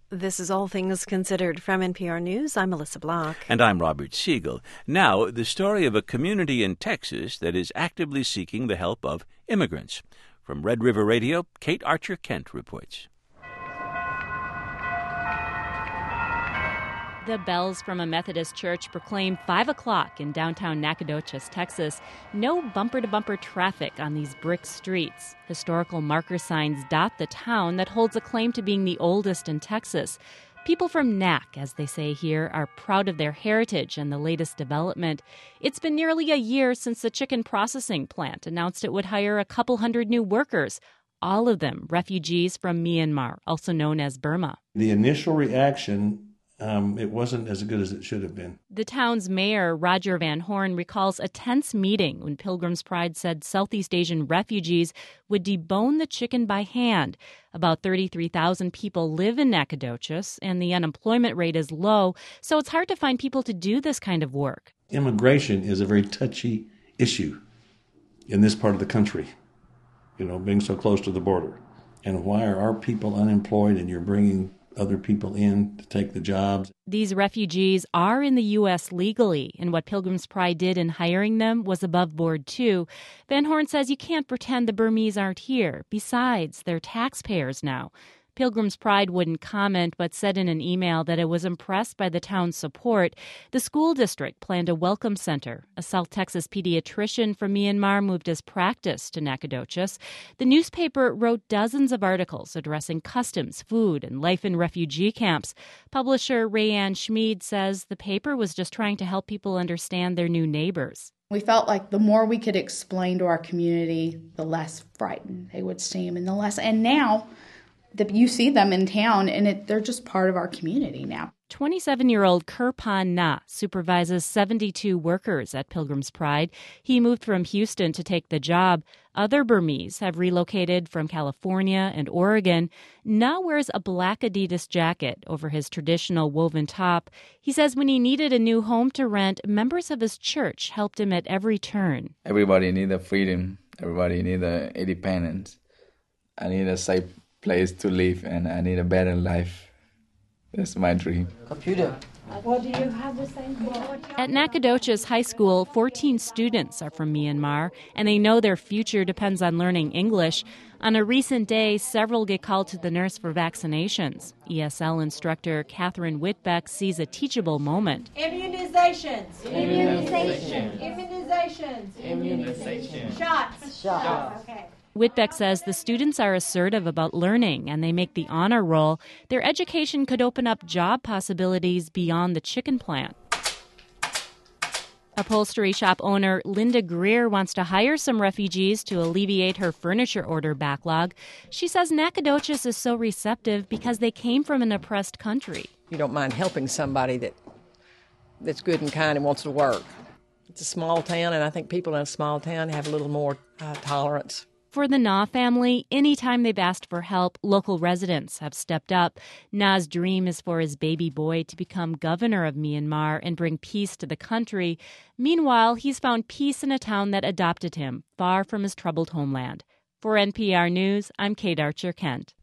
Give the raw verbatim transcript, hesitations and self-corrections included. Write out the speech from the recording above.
This is All Things Considered from N P R News. I'm Melissa Block. And I'm Robert Siegel. Now, the story of a community in Texas that is actively seeking the help of immigrants. From Red River Radio, Kate Archer-Kent reports. The bells from a Methodist church proclaim five o'clock in downtown Nacogdoches, Texas. No bumper-to-bumper traffic on these brick streets. Historical marker signs dot the town that holds a claim to being the oldest in Texas. People from Nac, as they say here, are proud of their heritage and the latest development. It's been nearly a year since the chicken processing plant announced it would hire a couple hundred new workers, all of them refugees from Myanmar, also known as Burma. The initial reaction Um, it wasn't as good as it should have been. The town's mayor, Roger Van Horn, recalls a tense meeting when Pilgrim's Pride said Southeast Asian refugees would debone the chicken by hand. About thirty-three thousand people live in Nacogdoches, and the unemployment rate is low, so it's hard to find people to do this kind of work. Immigration is a very touchy issue in this part of the country, you know, being so close to the border. And why are our people unemployed and you're bringing other people in to take the jobs? These refugees are in the U S legally, and what Pilgrim's Pride did in hiring them was above board, too. Van Horn says you can't pretend the Burmese aren't here. Besides, they're taxpayers now. Pilgrim's Pride wouldn't comment, but said in an email that it was impressed by the town's support. The school district planned a welcome center. A South Texas pediatrician from Myanmar moved his practice to Nacogdoches. The newspaper wrote dozens of articles addressing customs, food, and life in refugee camps. Publisher Rayanne Schmid says the paper was just trying to help people understand their new neighbors. We felt like the more we could explain to our community, the less frightened they would seem, and the less. And now that you see them in town, and it, they're just part of our community now. twenty-seven-year-old Kirpan Na supervises seventy-two workers at Pilgrim's Pride. He moved from Houston to take the job. Other Burmese have relocated from California and Oregon. Na wears a black Adidas jacket over his traditional woven top. He says when he needed a new home to rent, members of his church helped him at every turn. Everybody needs a freedom. Everybody needs a independence. I need a safe place to live, and I need a better life. That's my dream. Computer. What do you have the same for? At Nacogdoches High School, fourteen students are from Myanmar, and they know their future depends on learning English. On a recent day, several get called to the nurse for vaccinations. E S L instructor Catherine Whitbeck sees a teachable moment. Immunizations. Immunization. Immunizations. Immunization. Shots. Shots. Okay. Whitbeck says the students are assertive about learning and they make the honor roll. Their education could open up job possibilities beyond the chicken plant. Upholstery shop owner Linda Greer wants to hire some refugees to alleviate her furniture order backlog. She says Nacogdoches is so receptive because they came from an oppressed country. You don't mind helping somebody that that's good and kind and wants to work. It's a small town, and I think people in a small town have a little more uh, tolerance. For the Na family, anytime they've asked for help, local residents have stepped up. Na's dream is for his baby boy to become governor of Myanmar and bring peace to the country. Meanwhile, he's found peace in a town that adopted him, far from his troubled homeland. For N P R News, I'm Kate Archer-Kent.